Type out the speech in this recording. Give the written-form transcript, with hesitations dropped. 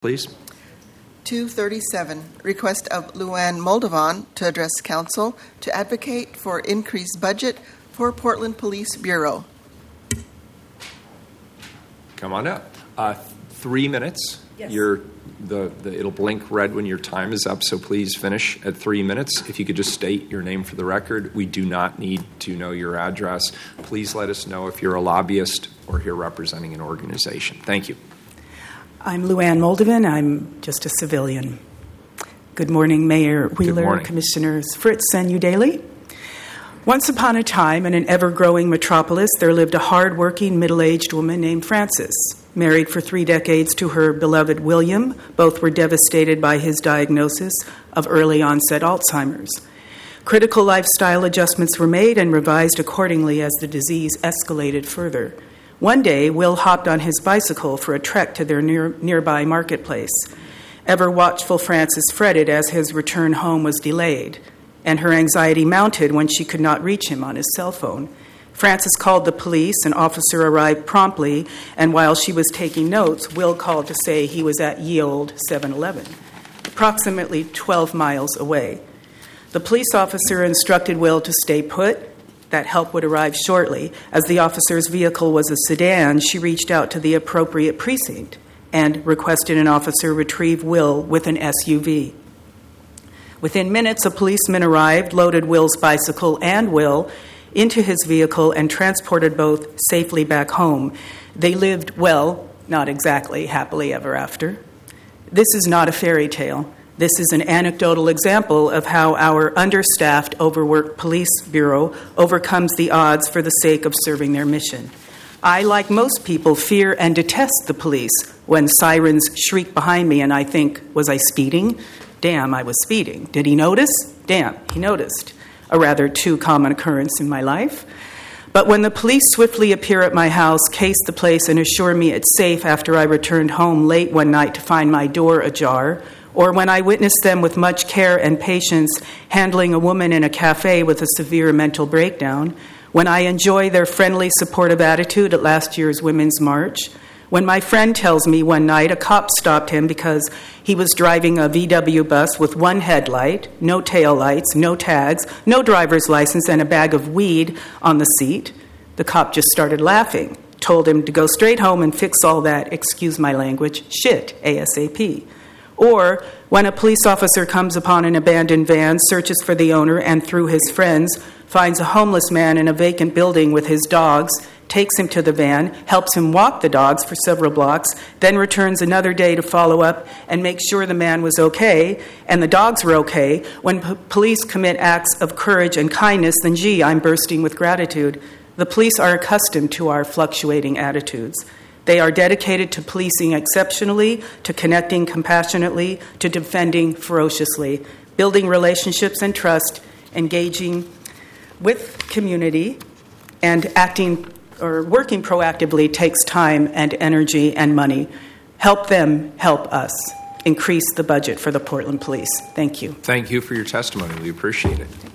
Please. 237, request of Luann Moldovan to address council to advocate for increased budget for Portland Police Bureau. Come on up. 3 minutes. Yes. It'll blink red when your time is up, so please finish at 3 minutes. If you could just state your name for the record. We do not need to know your address. Please let us know if you're a lobbyist or here representing an organization. Thank you. I'm Luann Moldovan. I'm just a civilian. Good morning, Mayor Wheeler, Good morning. Commissioners Fritz and Udaley. Once upon a time, in an ever-growing metropolis, there lived a hard-working, middle-aged woman named Frances. Married for 3 decades to her beloved William, both were devastated by his diagnosis of early-onset Alzheimer's. Critical lifestyle adjustments were made and revised accordingly as the disease escalated further. One day, Will hopped on his bicycle for a trek to their nearby marketplace. Ever watchful Frances fretted as his return home was delayed, and her anxiety mounted when she could not reach him on his cell phone. Frances called the police. An officer arrived promptly, and while she was taking notes, Will called to say he was at Ye Olde 7-Eleven, approximately 12 miles away. The police officer instructed Will to stay put. That help would arrive shortly. As the officer's vehicle was a sedan, she reached out to the appropriate precinct and requested an officer retrieve Will with an SUV. Within minutes, a policeman arrived, loaded Will's bicycle and Will into his vehicle, and transported both safely back home. They lived, well, not exactly happily ever after. This is not a fairy tale. This is an anecdotal example of how our understaffed, overworked police bureau overcomes the odds for the sake of serving their mission. I, like most people, fear and detest the police when sirens shriek behind me and I think, was I speeding? Damn, I was speeding. Did he notice? Damn, he noticed. A rather too common occurrence in my life. But when the police swiftly appear at my house, case the place, and assure me it's safe after I returned home late one night to find my door ajar, or when I witness them with much care and patience handling a woman in a cafe with a severe mental breakdown, when I enjoy their friendly, supportive attitude at last year's Women's March, when my friend tells me one night a cop stopped him because he was driving a VW bus with one headlight, no tail lights, no tags, no driver's license, and a bag of weed on the seat, the cop just started laughing, told him to go straight home and fix all that, excuse my language, shit, ASAP. Or when a police officer comes upon an abandoned van, searches for the owner, and through his friends finds a homeless man in a vacant building with his dogs, takes him to the van, helps him walk the dogs for several blocks, then returns another day to follow up and make sure the man was okay and the dogs were okay. When police commit acts of courage and kindness, then gee, I'm bursting with gratitude. The police are accustomed to our fluctuating attitudes. They are dedicated to policing exceptionally, to connecting compassionately, to defending ferociously, building relationships and trust, engaging with community, and acting or working proactively takes time and energy and money. Help them help us increase the budget for the Portland Police. Thank you. Thank you for your testimony. We appreciate it.